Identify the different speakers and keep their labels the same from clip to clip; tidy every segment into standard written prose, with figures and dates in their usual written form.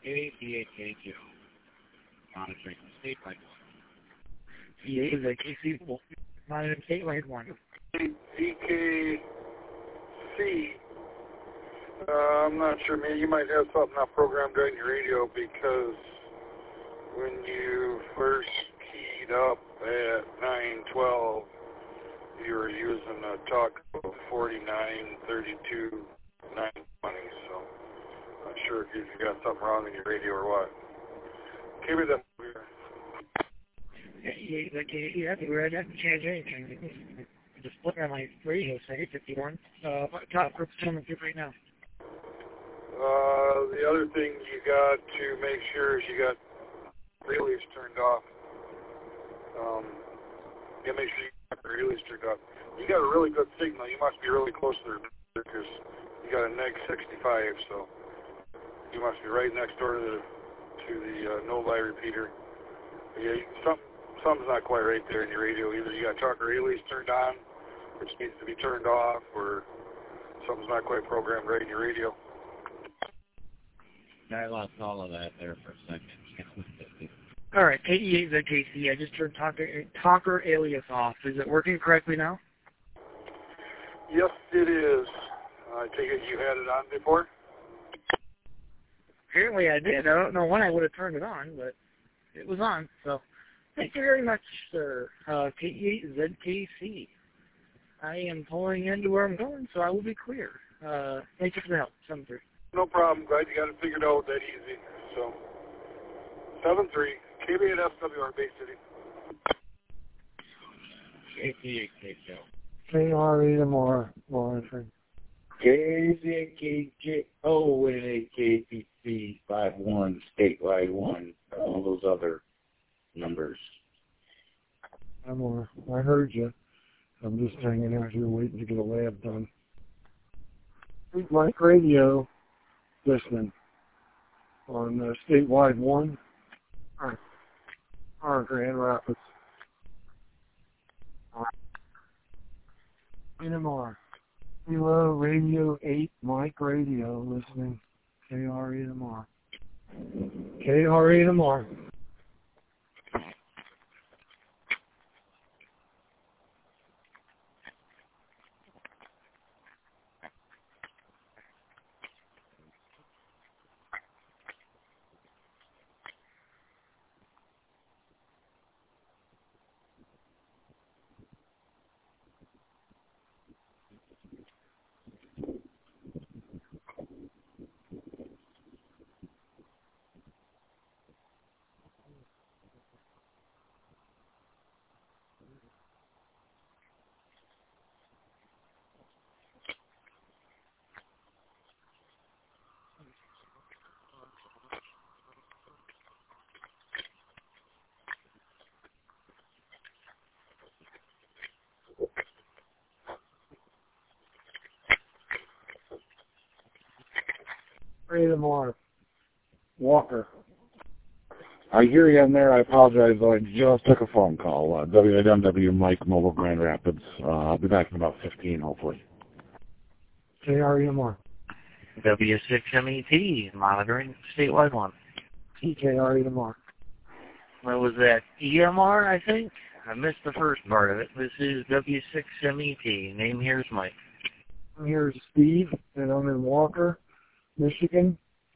Speaker 1: KBHA2. Monitoring statewide 1.
Speaker 2: PA is at KC, monitoring statewide 1.
Speaker 3: DKC, I'm not sure, man, you might have something not programmed right in your radio because when you first keyed up at 912, you were using a talk of 4932 920, so I'm not sure if you got something wrong in your radio or what. Give me that.
Speaker 2: Yeah, we're not change anything. Just look at my radio set, 51. What top group's coming through right now?
Speaker 3: The other thing you got to make sure is you got relays turned off. You make sure you got the relays turned off. You got a really good signal. You must be really close to there because you got a neg 65, so you must be right next door to the no-lie repeater. Yeah, something's not quite right there in your radio. Either you got talker relays turned on, which needs to be turned off, or something's not quite programmed right in your radio.
Speaker 1: I lost all of that there for a second.
Speaker 2: All right, KE is KC. I just turned talker alias off. Is it working correctly now?
Speaker 3: Yes, it is. I take it you had it on before?
Speaker 2: Apparently I did. I don't know when I would have turned it on, but it was on. So thank you very much, sir. KE8ZKC. I am pulling into where I'm going, so I will be clear. Thank you for the help. 7-3.
Speaker 3: No problem. Glad you got it figured out that easy. So, 7-3, KB at SWR Bay City.
Speaker 1: KPHA.
Speaker 4: KREMR monitoring.
Speaker 1: KZKJ, ONAKPC 51, statewide 1, all those other numbers.
Speaker 4: I heard you. I'm just hanging out here waiting to get a lab done. Mike Radio, listening on statewide 1, Grand Rapids. NMR. Hello, Radio 8, Mike Radio, listening. KREMR. KREMR. KREMR. Walker.
Speaker 5: I hear you in there. I apologize, though. I just took a phone call. WWW Mike Mobile Grand Rapids. I'll be back in about 15, hopefully.
Speaker 4: KREMR.
Speaker 2: W6MET, monitoring statewide 1.
Speaker 4: TKREMR.
Speaker 2: What was that? EMR, I think? I missed the first part of it. This is W6MET. Name here is Mike.
Speaker 4: Here's Steve, and I'm in Walker, Michigan.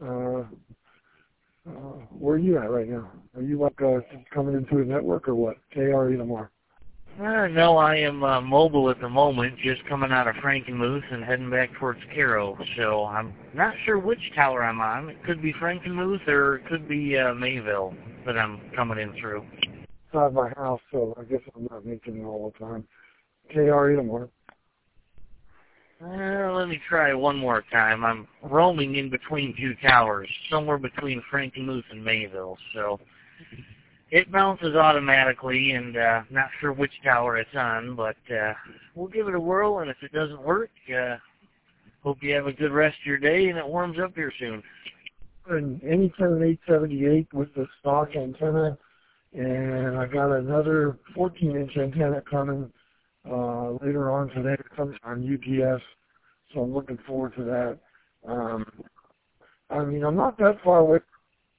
Speaker 4: Where are you at right now? Are you like coming into the network or what? KREMR.
Speaker 2: No, I am mobile at the moment, just coming out of Frankenmuth and heading back towards Cairo. So I'm not sure which tower I'm on. It could be Frankenmuth or it could be Mayville that I'm coming in through.
Speaker 4: Outside my house, so I guess I'm not making it all the time. KREMR.
Speaker 2: Let me try one more time. I'm roaming in between two towers, somewhere between Frankenmuth and Mayville. So it bounces automatically, and not sure which tower it's on, but we'll give it a whirl, and if it doesn't work, hope you have a good rest of your day, and it warms up here soon.
Speaker 4: An Anytone 878 with the stock antenna, and I got another 14-inch antenna coming later on today. It comes on UPS, so I'm looking forward to that. I mean, I'm not that far away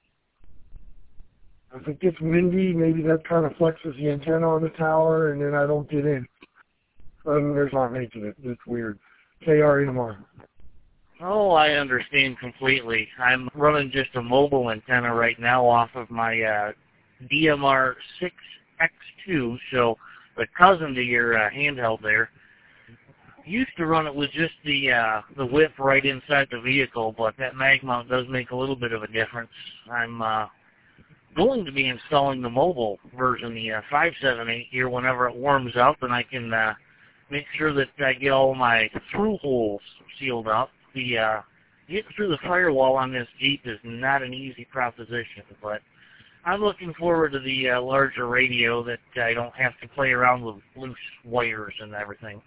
Speaker 4: If it gets windy, maybe that kind of flexes the antenna on the tower, and then I don't get in. There's not making it. It's weird. KRNMR.
Speaker 2: Oh, I understand completely. I'm running just a mobile antenna right now off of my DMR 6X2, so the cousin to your handheld there. Used to run it with just the whip right inside the vehicle, but that mag mount does make a little bit of a difference. I'm going to be installing the mobile version, the 578 here, whenever it warms up, and I can make sure that I get all my through holes sealed up. Getting through the firewall on this Jeep is not an easy proposition, but I'm looking forward to the larger radio that I don't have to play around with loose wires and everything.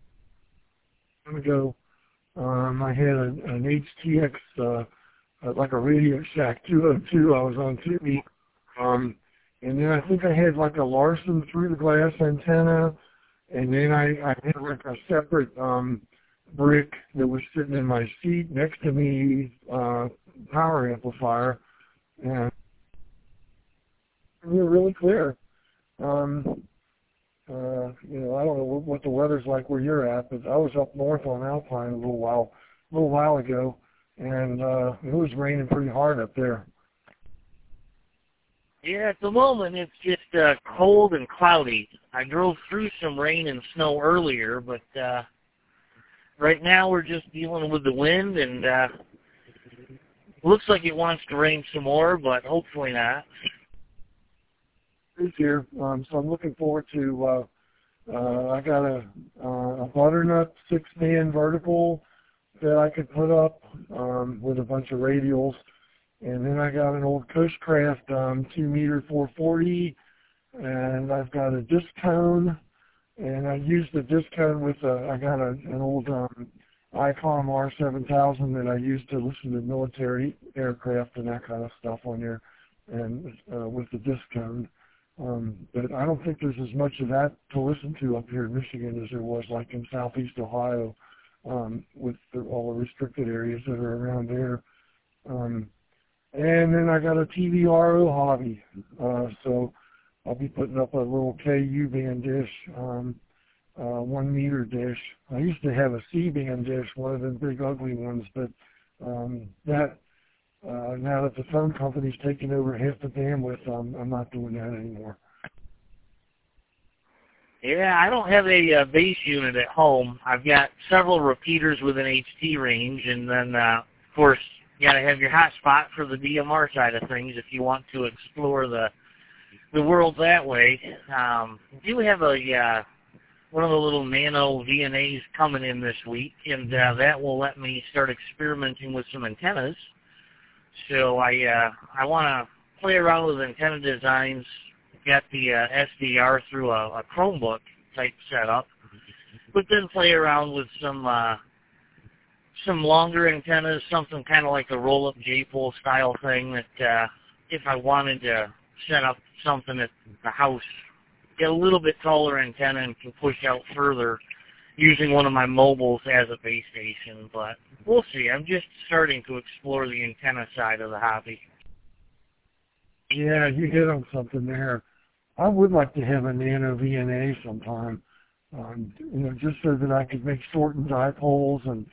Speaker 4: Ago, I had an HTX, like a Radio Shack 202. I was on TV. And then I think I had like a Larson through the glass antenna, and then I had like a separate brick that was sitting in my seat next to me, power amplifier, and we were really clear. I don't know what the weather's like where you're at, but I was up north on Alpine a little while ago, and it was raining pretty hard up there.
Speaker 2: Yeah, at the moment it's just cold and cloudy. I drove through some rain and snow earlier, but right now we're just dealing with the wind, and looks like it wants to rain some more, but hopefully not.
Speaker 4: This year, so I'm looking forward to. I got a butternut 6-band vertical that I could put up with a bunch of radials. And then I got an old Cushcraft 2-meter 440, and I've got a disc cone, and I used the disc cone with I got an old ICOM R7000 that I used to listen to military aircraft and that kind of stuff on there, and with the disc cone. But I don't think there's as much of that to listen to up here in Michigan as there was like in southeast Ohio with all the restricted areas that are around there. And then I got a TVRO hobby, so I'll be putting up a little KU band dish, 1-meter dish. I used to have a C-band dish, one of the big ugly ones, but now that the phone company's taking over half the bandwidth, I'm not doing that anymore.
Speaker 2: Yeah, I don't have a base unit at home. I've got several repeaters with an HT range, and then, of course, you got to have your hotspot for the DMR side of things if you want to explore the world that way. Do have one of the little nano VNAs coming in this week, and that will let me start experimenting with some antennas. So I want to play around with antenna designs, get the SDR through a Chromebook type setup, but then play around with some longer antennas, something kind of like a roll-up J-pole style thing that if I wanted to set up something at the house, get a little bit taller antenna and can push out further using one of my mobiles as a base station. But we'll see. I'm just starting to explore the antenna side of the hobby.
Speaker 4: Yeah, you hit on something there. I would like to have a nano VNA sometime, just so that I could make shortened dipoles. And,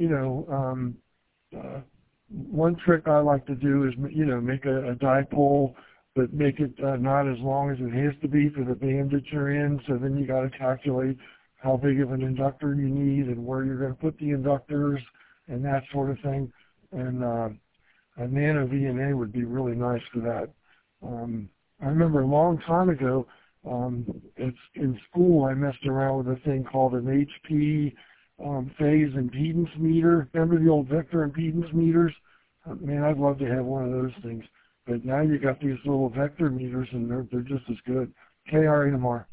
Speaker 4: one trick I like to do is, make a dipole, but make it not as long as it has to be for the band that you're in. So then you got to calculate how big of an inductor you need and where you're going to put the inductors and that sort of thing. And a nano VNA would be really nice for that. I remember a long time ago, in school, I messed around with a thing called an HP phase impedance meter. Remember the old vector impedance meters? Man, I'd love to have one of those things. But now you got these little vector meters, and they're just as good. KRNMR.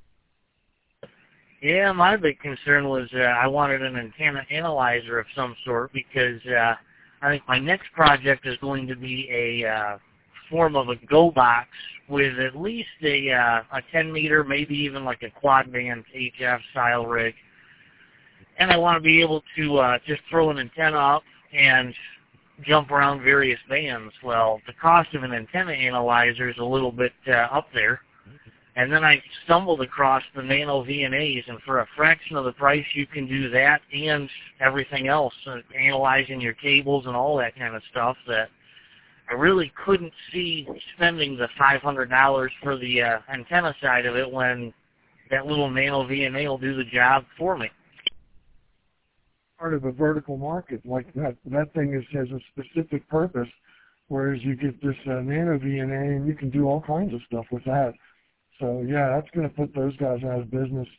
Speaker 2: Yeah, my big concern was I wanted an antenna analyzer of some sort because I think my next project is going to be a form of a Go box with at least a 10-meter, maybe even like a quad-band HF style rig. And I want to be able to just throw an antenna up and jump around various bands. Well, the cost of an antenna analyzer is a little bit up there. And then I stumbled across the Nano VNAs, and for a fraction of the price, you can do that and everything else, analyzing your cables and all that kind of stuff that I really couldn't see spending the $500 for the antenna side of it when that little Nano VNA will do the job for me.
Speaker 4: Part of a vertical market like that thing has a specific purpose, whereas you get this Nano VNA and you can do all kinds of stuff with that. So yeah, that's going to put those guys out of business.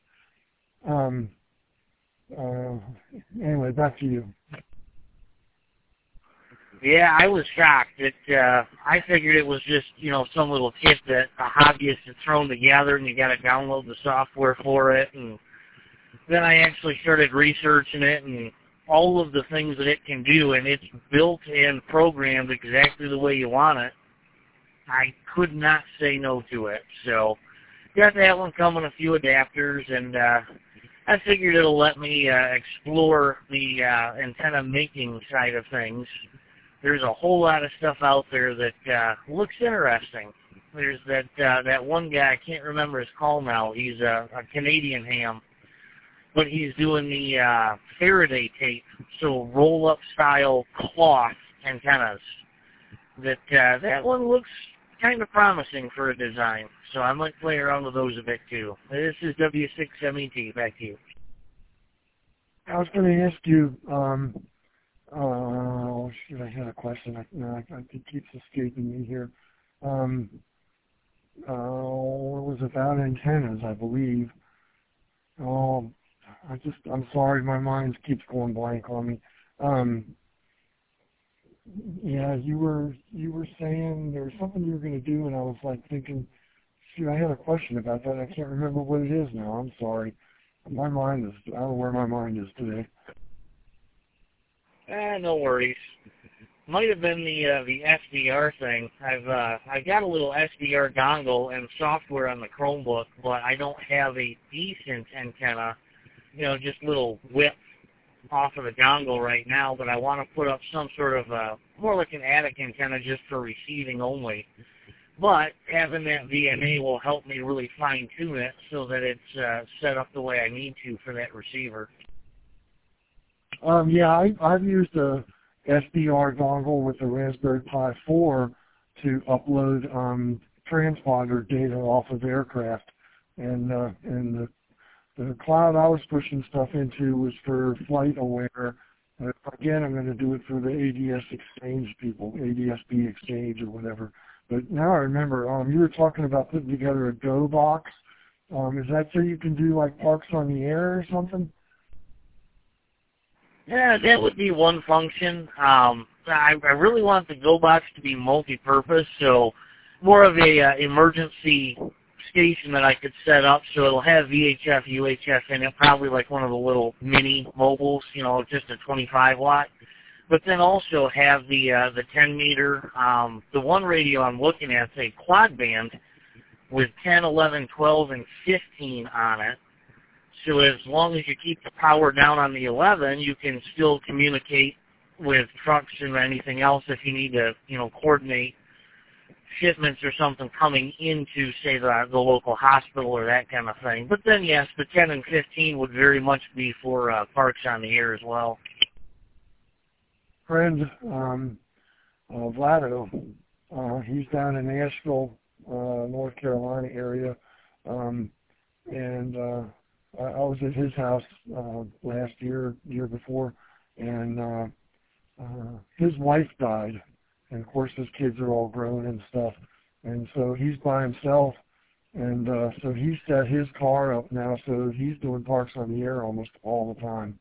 Speaker 4: Anyway, back to you.
Speaker 2: Yeah, I was shocked. I figured it was just, some little kit that a hobbyist had thrown together and you got to download the software for it. And then I actually started researching it and all of the things that it can do, and it's built and programmed exactly the way you want it. I could not say no to it. So got that one coming, a few adapters, and I figured it'll let me explore the antenna making side of things. There's a whole lot of stuff out there that looks interesting. There's that one guy, I can't remember his call now. He's a Canadian ham, but he's doing the Faraday tape, so roll-up style cloth antennas. That one looks kind of promising for a design, so I might play around with those a bit too. This is W6MET. Back to you.
Speaker 4: I was going to ask you. Shoot, I had a question. It keeps escaping me here. It was about antennas, I believe. I'm sorry, my mind keeps going blank on me. Yeah, you were saying there was something you were going to do, and I was like thinking, shoot, I had a question about that. I can't remember what it is now. I'm sorry. I don't know where my mind is today.
Speaker 2: No worries. Might have been the SDR thing. I've got a little SDR dongle and software on the Chromebook, but I don't have a decent antenna, just little whip off of the dongle right now, but I want to put up some sort of more like an attic antenna just for receiving only. But having that VNA will help me really fine-tune it so that it's set up the way I need to for that receiver.
Speaker 4: Yeah, I've used a SDR dongle with a Raspberry Pi 4 to upload transponder data off of aircraft, and the cloud I was pushing stuff into was for FlightAware. Again, I'm going to do it for the ADS Exchange people, ADSB Exchange or whatever. But now I remember, you were talking about putting together a Go box. Is that so you can do like Parks on the Air or something?
Speaker 2: Yeah, that would be one function. I really want the Go box to be multi-purpose, so more of a emergency station that I could set up, so it'll have VHF, UHF in it, probably like one of the little mini mobiles, just a 25 watt. But then also have the 10 meter. The one radio I'm looking at is a quad band with 10, 11, 12, and 15 on it. So as long as you keep the power down on the 11, you can still communicate with trucks and anything else if you need to, coordinate shipments or something coming into, say, the local hospital or that kind of thing. But then, yes, the 10 and 15 would very much be for Parks on the Air as well.
Speaker 4: Friend Vlado, he's down in Nashville, North Carolina area, and I was at his house last year before, and his wife died, and of course his kids are all grown and stuff, and so he's by himself, and so he set his car up now, so he's doing Parks on the Air almost all the time.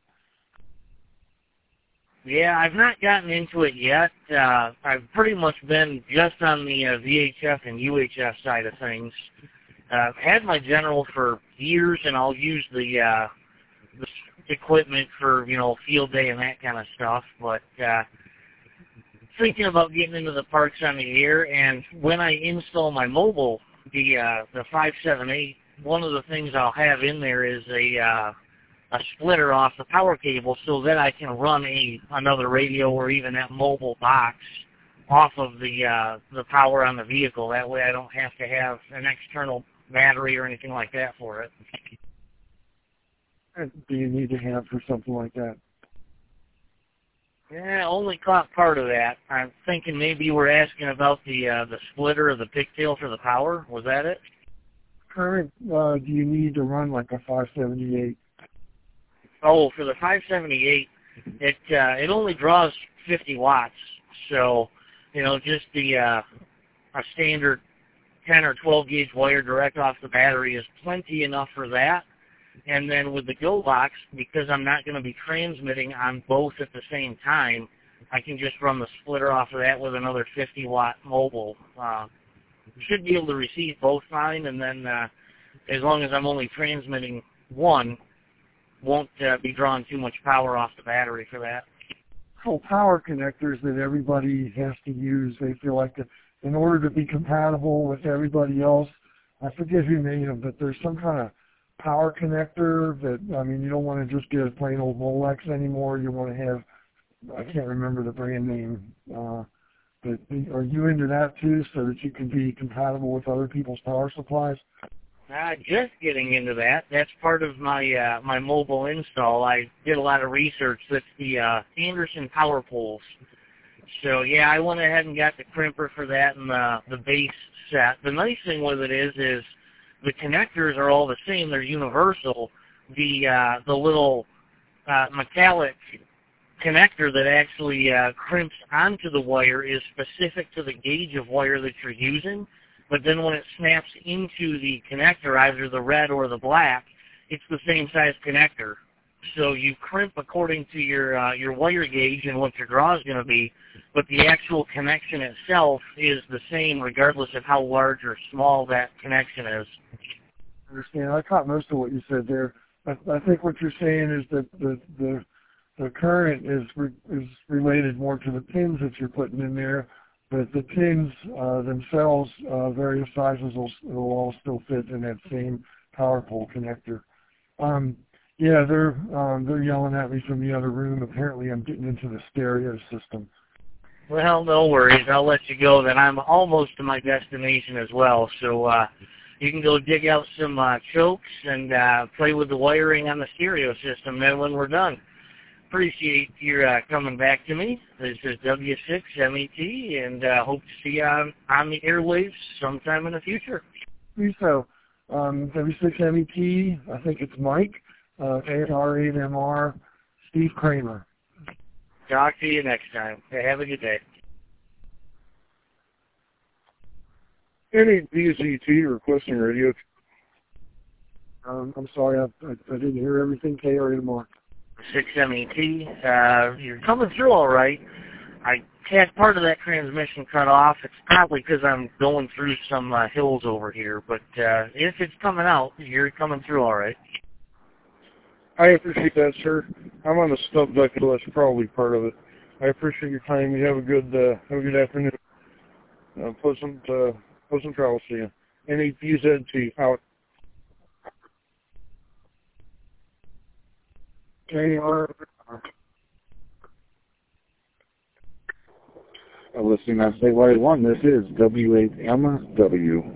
Speaker 2: Yeah, I've not gotten into it yet. I've pretty much been just on the VHF and UHF side of things. I've had my General for years, and I'll use the equipment for, field day and that kind of stuff. But thinking about getting into the Parks on the Air, and when I install my mobile, the 578, one of the things I'll have in there is a splitter off the power cable so that I can run another radio or even that mobile box off of the power on the vehicle. That way I don't have to have an external battery or anything like that for it.
Speaker 4: What do you need to have for something like that?
Speaker 2: Yeah, I only caught part of that. I'm thinking maybe you were asking about the splitter or the pigtail for the power. Was that it?
Speaker 4: Current, do you need to run like a 578?
Speaker 2: Oh, for the 578, it only draws 50 watts. So, just a standard 10 or 12 gauge wire direct off the battery is plenty enough for that. And then with the Go Box, because I'm not going to be transmitting on both at the same time, I can just run the splitter off of that with another 50-watt mobile. Should be able to receive both fine, and then as long as I'm only transmitting one, won't be drawing too much power off the battery for that.
Speaker 4: So power connectors that everybody has to use, they feel like that in order to be compatible with everybody else, I forget who made them, but there's some kind of power connector that, you don't want to just get a plain old Molex anymore. You want to have, I can't remember the brand name, but are you into that too, so that you can be compatible with other people's power supplies?
Speaker 2: Just getting into that. That's part of my my mobile install. I did a lot of research. That's the Anderson power poles. So yeah, I went ahead and got the crimper for that and the base set. The nice thing with it is the connectors are all the same. They're universal. The little metallic connector that actually crimps onto the wire is specific to the gauge of wire that you're using. But then when it snaps into the connector, either the red or the black, it's the same size connector. So you crimp according to your wire gauge and what your draw is going to be, but the actual connection itself is the same regardless of how large or small that connection is.
Speaker 4: I understand. I caught most of what you said there. I think what you're saying is that the current is related more to the pins that you're putting in there, but the pins themselves, various sizes, will all still fit in that same power pole connector. Yeah, they're yelling at me from the other room. Apparently, I'm getting into the stereo system.
Speaker 2: Well, no worries. I'll let you go. Then I'm almost to my destination as well. So you can go dig out some chokes and play with the wiring on the stereo system. Then when we're done, appreciate your coming back to me. This is W6MET, and hope to see you on the airwaves sometime in the future.
Speaker 4: So, W6MET, I think it's Mike, AR8MR, Steve Kramer.
Speaker 2: Talk to you next time. Hey, have a good day.
Speaker 3: Any DZT requesting radio?
Speaker 4: I'm sorry, I didn't hear everything. KR8MR.
Speaker 2: 6MET, you're coming through all right. I had part of that transmission cut off. It's probably because I'm going through some hills over here, but if it's coming out, you're coming through all right.
Speaker 3: I appreciate that, sir. I'm on the stub deck, so that's probably part of it. I appreciate your time. You have a good afternoon. Pleasant travels to you. Any DZT out.
Speaker 4: KR.
Speaker 5: Listening on Statewide 1, this is W8MW.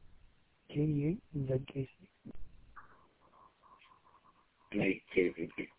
Speaker 4: 88 and ZKC.
Speaker 1: KVP.